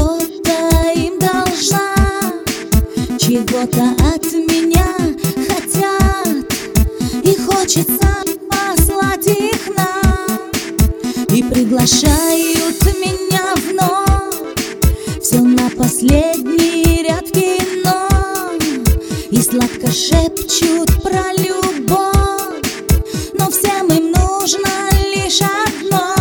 что-то им должна, чего-то от меня хотят, и хочется послать их нам, и приглашают меня вновь. Все на последний ряд кино, и сладко шепчут про любовь, но всем им нужно лишь одно.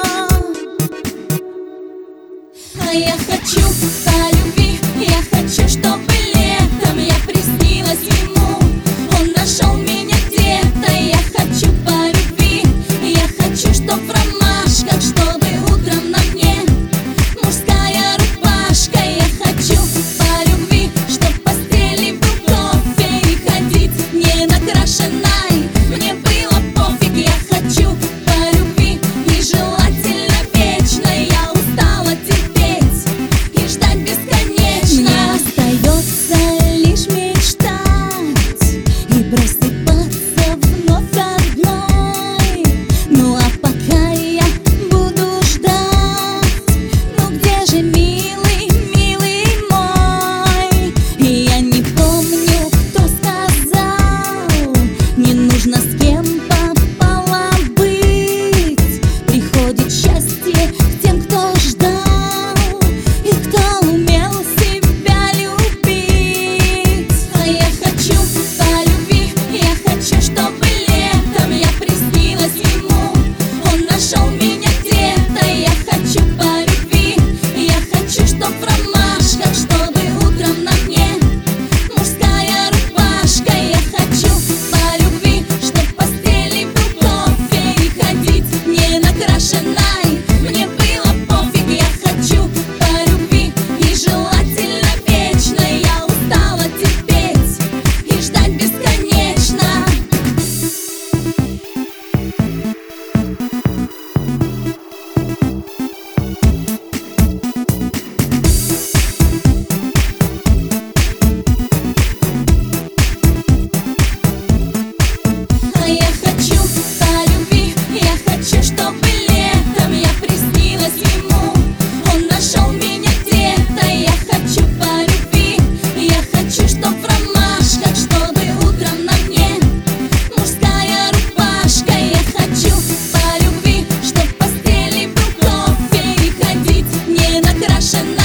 А я хочу по любви, я хочу, чтобы летом я приснилась ему. Он нашел меня где-то, я хочу по любви, я хочу, чтоб в ромашках, чтобы утром на мне мужская рубашка. Я хочу по любви, чтоб в постели был кофе и ходить не накрашенной мне было пофиг. Я хочу по любви и желательно вечно, я устала терпеть и ждать бесконечно. Мне остается лишь мечтать и просыпаться вновь одной. Ну а пока я буду ждать, ну где же милый, милый мой? И я не помню, кто сказал, не нужно с кем пополам быть. Приходит счастье к тем, кто ждал и кто умел себя любить. А я хочу по любви, я хочу, чтобы летом я приснилась ему. Он нашел меня где-то, я хочу по любви, я хочу, чтоб в ромашках, чтобы утром на мне мужская рубашка. Я хочу по любви, чтоб в постели был кофе и ходить не накрашенной мне было пофиг. Я хочу по любви и желательно вечно, я устала терпеть и ждать бесконечно. А я хочу по любви, я хочу, чтобы летом я приснилась ему. Он нашел меня где-то, я хочу по любви, я хочу, чтоб в ромашках, чтобы утром на мне мужская рубашка. Я хочу по любви, чтоб в постели был кофе и ходить не накрашенной